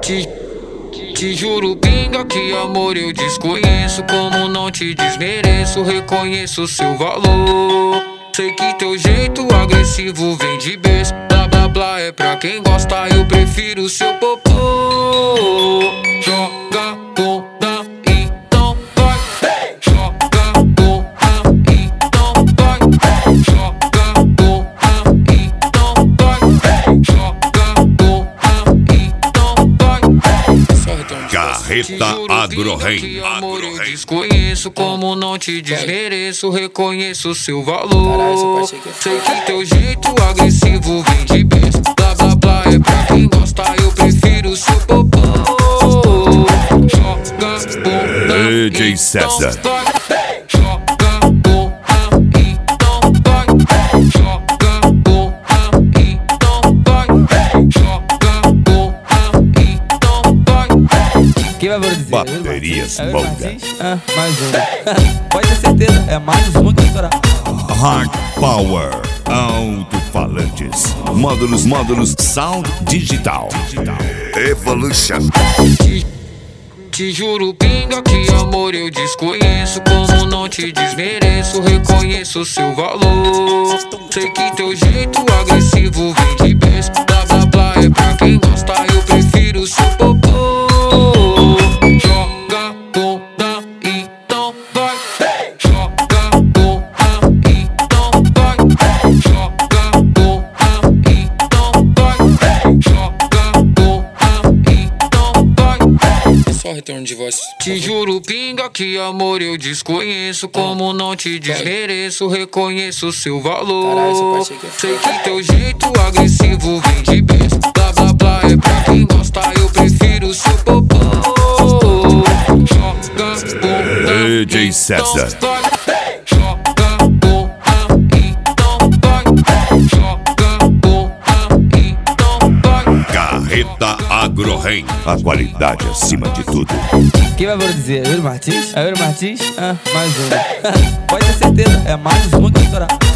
Te, te juro, pinga, que amor eu desconheço. Como não te desmereço, reconheço seu valor. Sei que teu jeito agressivo vem de berço. Blá blá blá é pra quem gosta, eu prefiro seu popô. Joga bunda, então vai. Joga bunda, então vai. Joga bunda, então vai. Joga bunda, então vai. Carreta Agrorem. Que amor eu desconheço, como não te desmereço, reconheço seu valor. Sei que teu jeito agressivo vem de berço. Blá blá blá é pra quem gosta, eu prefiro seu popô. Joga bunda, DJ César. então vai. Joga bunda, então vai. Joga bunda, então vai. Joga bunda, então vai. Quem vai produzir? Baterias Bonga. Mais um. Pode ter certeza, é mais um que vai estourar. Hard Power. Alto-falantes. Módulos Sound Digital. Evolution. Te juro, pinga, que amor eu desconheço. Como não te desmereço, reconheço seu valor. Sei que teu jeito agressivo vem de berço. Blá blá blá é pra quem gosta, eu prefiro seu popô. Joga bunda, então vai. Joga bunda, então vai. Joga bunda, então vai. Joga bunda, então vai. Só retorno de voz. Te juro, pinga, que amor eu desconheço. Como não te desmereço, reconheço seu valor. Sei que teu jeito agressivo vem de berço. Blá blá blá é pra quem gosta, eu prefiro seu popô. Joga bunda, DJ César. então vai. Joga bunda, então vai. Joga bunda, então vai. Carreta Agrorem. A qualidade acima de tudo. Quem vai produzir? É Yuri Martins? Mais um. Pode ter certeza, é mais um que vai estourar.